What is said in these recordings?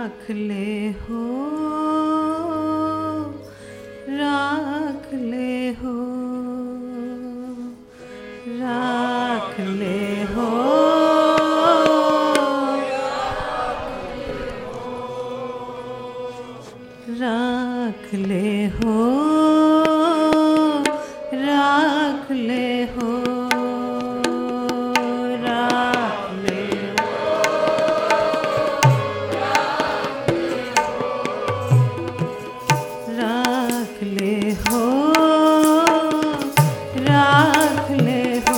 राख ले हो, राख ले हो, राख ले हो, राख ले हो, राख ले हो, राख ले हो, राख ले हो, राख ले हो,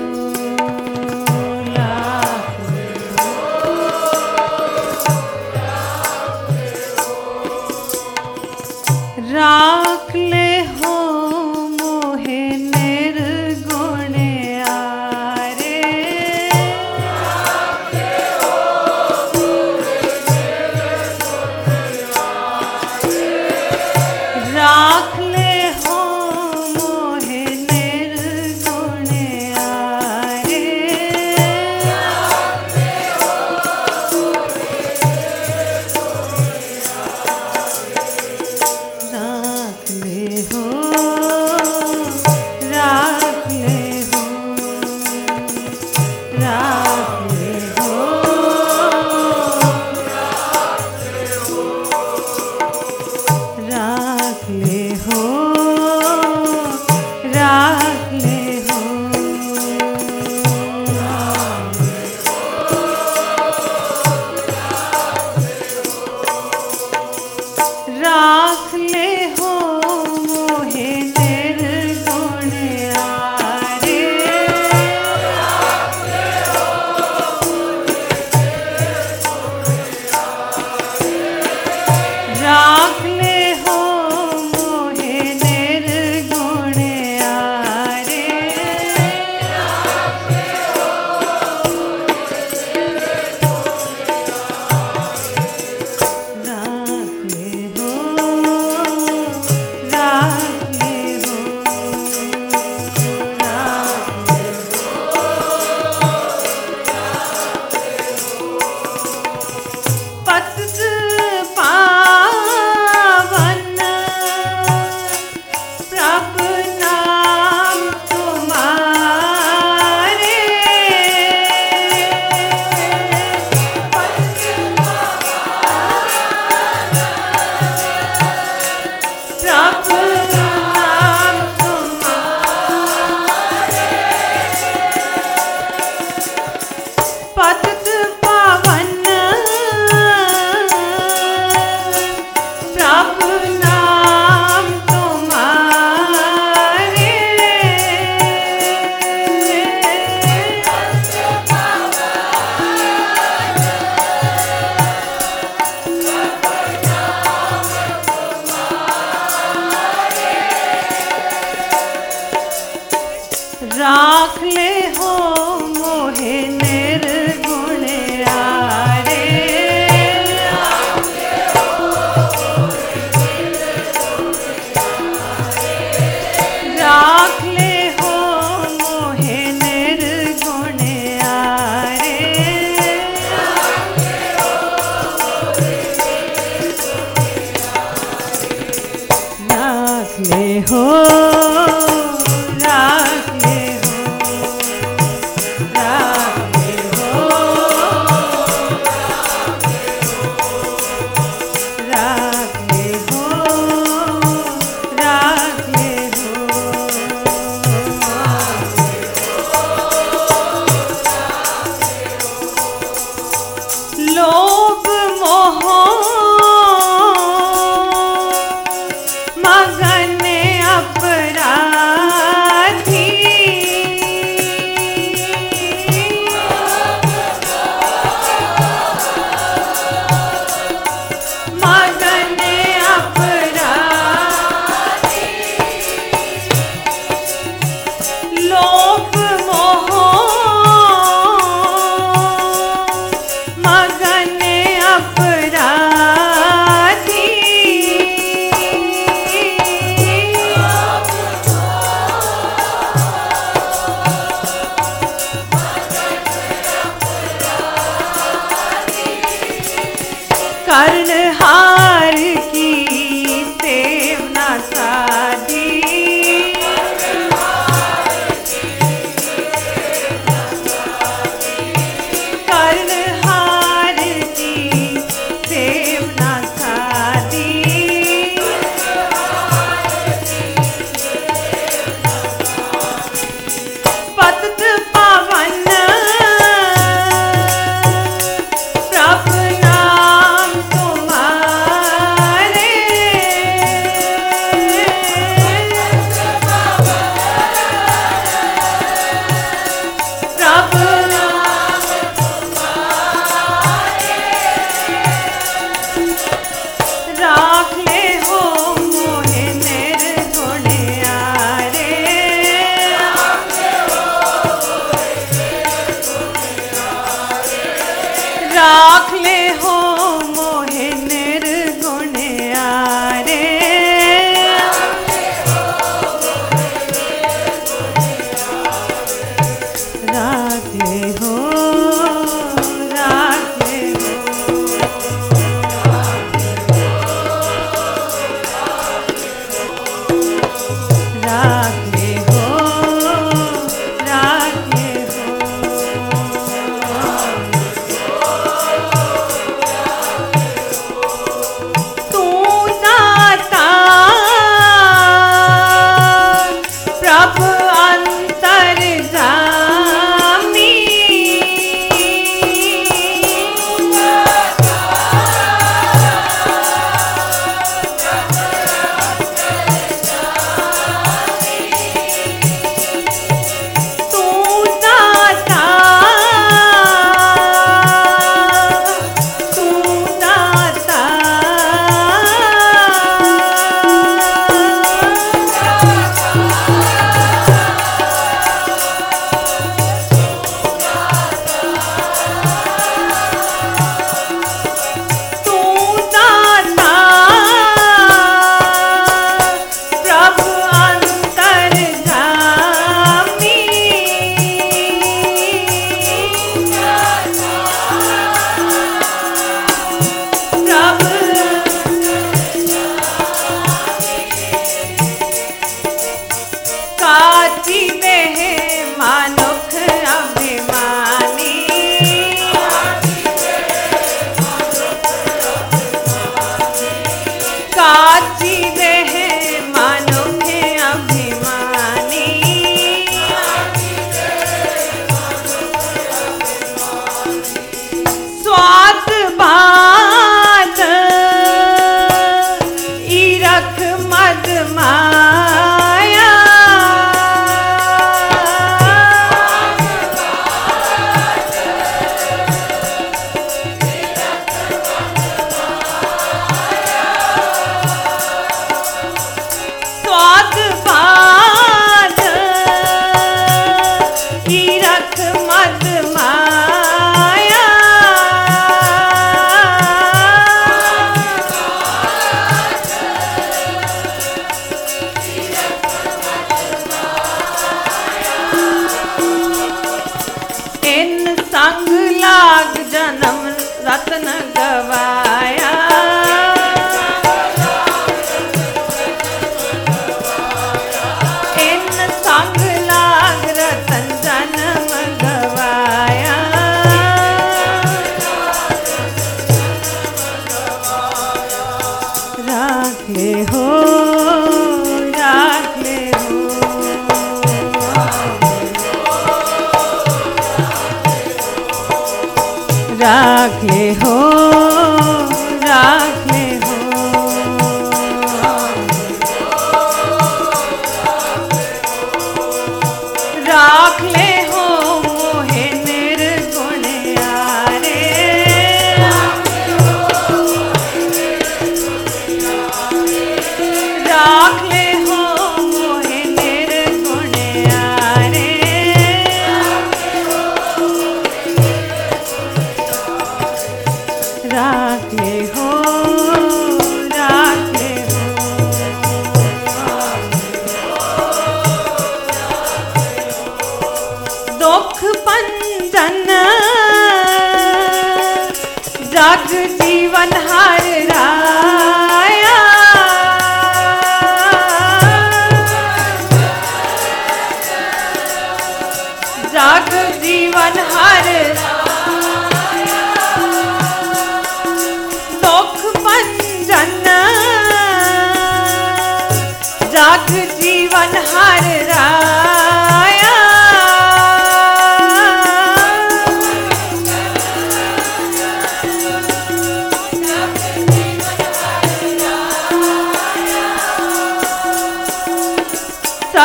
राख ले हो मोहे निर्गुण आरे, राख ले हो मोहे निर्गुण आरे, राख ले हो, राख ले हो, राख ले हो, राख ले हो, राख ले हो, राख ले हो मोहे निर्गुण आरे, राख ले हो मोहे निर्गुण आरे, राख ले हो, राख ले हो, राख ले हो, पतित पावन प्रभु नाम तुम्हारे, प्रभु नाम तुम्हारे, पतित पावन प्रभु नाम तुम्हारे, राख ले हो मोहे निर्गुण आरे, राख ले हो मोहे निर्गुण आरे, राख ले हो, राख ले हो, राख ले हो, राख ले हो, राख ले हो, लोभ मोह मगन अपराध, कर्णहार की सेवना साधी, कर्णहार की सेवना साधी, पतित पावन प्रभु नाम तुम्हारे, प्रभु नाम तुम्हारे, राख ले हो मोहे निर्गुण यारे, राख ले हो मोहे निर्गुण यारे, राख ले हो, राख ले हो, राख ले हो, राख ले हो। तू दाता प्रभु अंतर्यामी, तू दाता, तू दाता, तू दाता प्रभु अंतर्यामी, प्रभु काची देह मानुख अभिमानी, काची देह मानुख अभिमानी, स्वाद बात ईरख मद माया, स्वाद बात ईरख मद माया, इन संग लाग जन्म रत्न गवाया, इन संग लाग रतन जन्म गवाया, राख ले हो, राख ले हो, राख ले हो, राख ले हो, राख ले हो मोहे निर्गुण यारे, राख ले हो मोहे निर्गुण यारे, राख ले हो, राख ले हो, दुख पंजन जग जीवन हा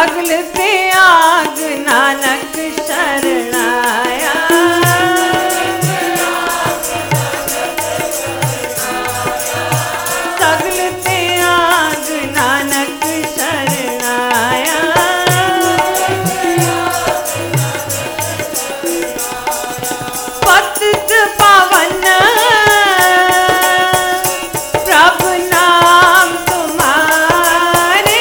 सगल त्याग नानक शरणाया। सगल त्याग नानक शरणाया। पतित पावन प्रभु नाम तुम्हारे।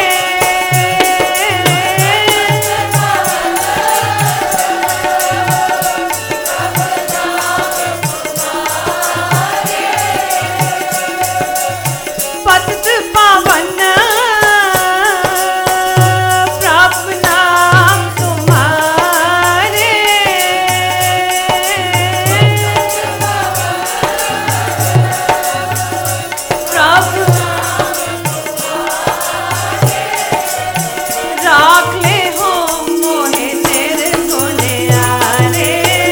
पतित पावन प्रभु नाम तुम्हारे। प्रभु राख ले हो मोहे निर्गुणियारे।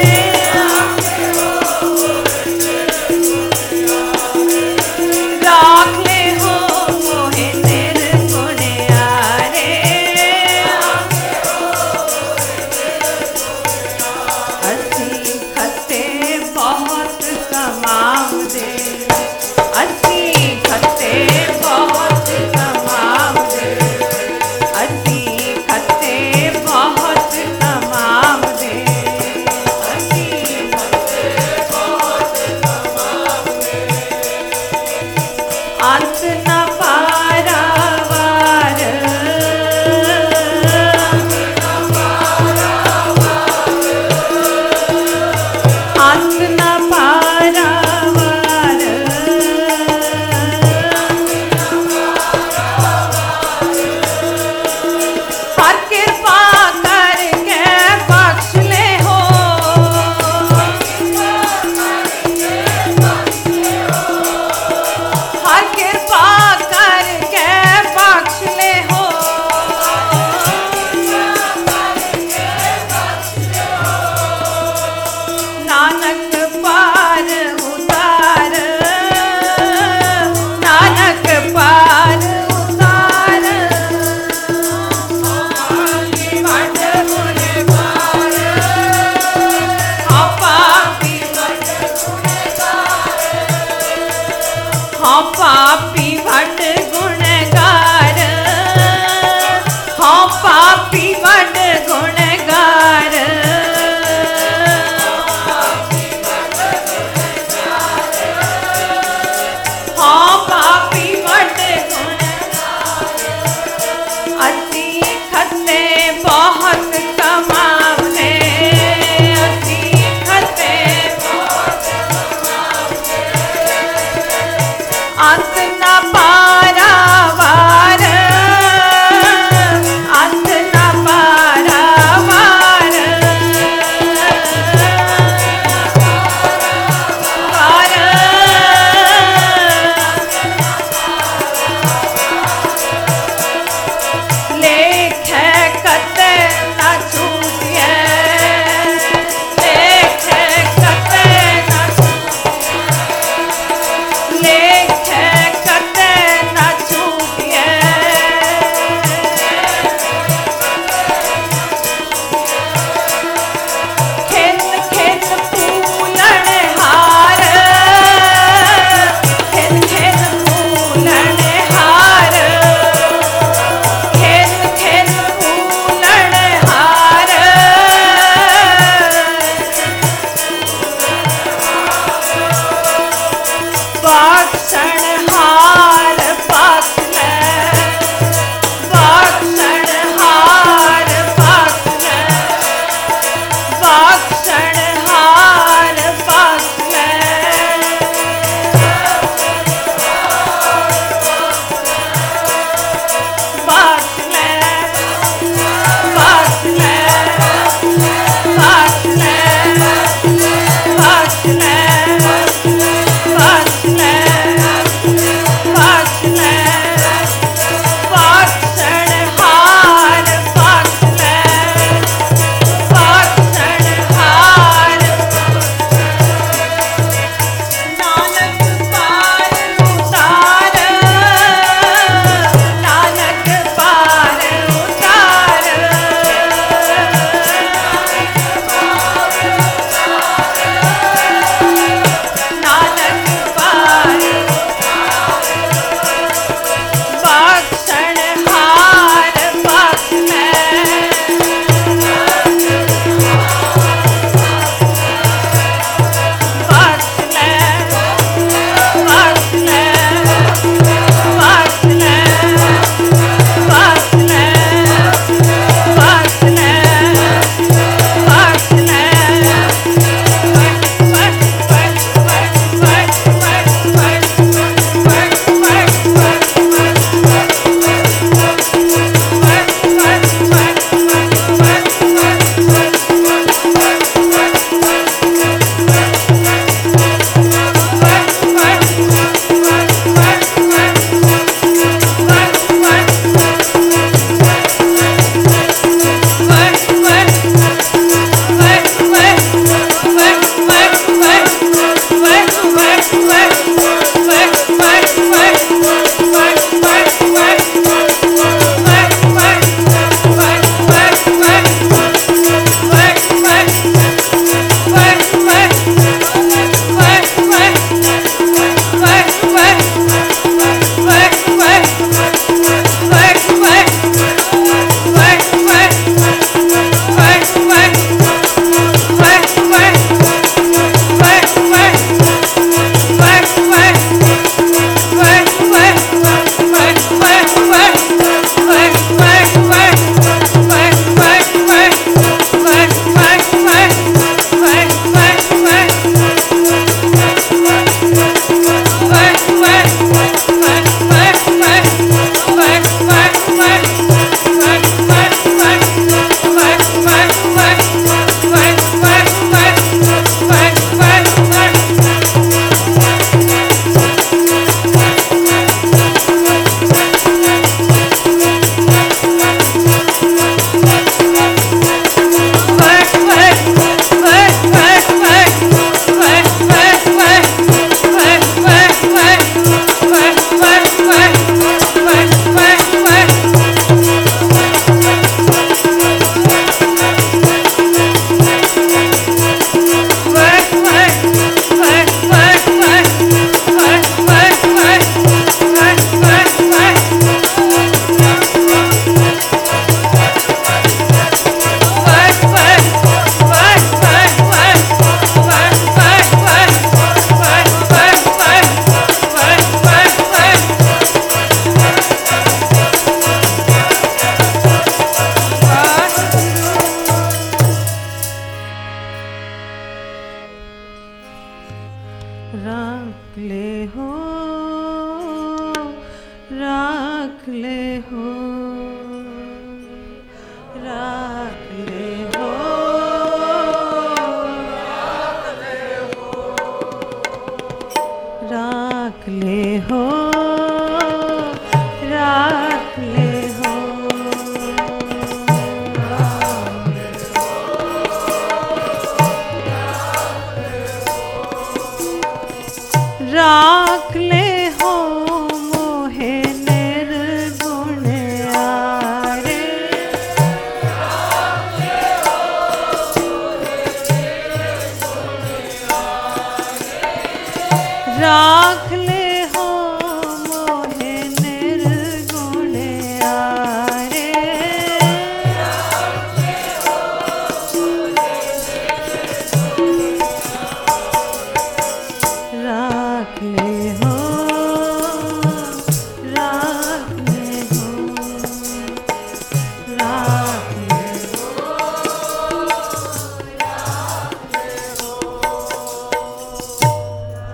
राख ले हो मोहे निर्गुणियारे। असी खते बहुत कमाउदे। असी खते बहुत कमाउदे। असी खते बहुत कमाउदे। असी खते बहुत कमाउदे। अंत न पारावार। अंत न पारावार। हर कृपा करके बख्श ले हो। हर कृपा करके बख्श ले हो। नानक पार उतार। नानक पार उतार। वट गुणगार। हाँ पापी वट गुणगार। हाँ पापी वट गुणगार। हाँ पापी वट गुणगार। हाँ पापी वट गुणगार। असी खते बहुत कमाउदे। असी खते बहुत कमाउदे। अंत न पारावार। अंत न पारावार। पार। लेख कते न छूटिए। लेख कते न छूटिए। लेख कते न छूटिए। खिन खिन फूलन हार। खिन खिन फूलन हार। खिन खिन फूलन हार। बख्शण हार बख्श ले। बख्शण हार बख्श ले। बख्शण हार बख्श ले। बख्श ले। बख्श ले। बख्श ले। बख्श ले। बख्श ले। राख ले हो, राख ले हो, राख ले हो, राख ले हो, राख ले हो मोहे निर्गुण आरे, राख ले हो मोहे निर्गुण आरे, राख ले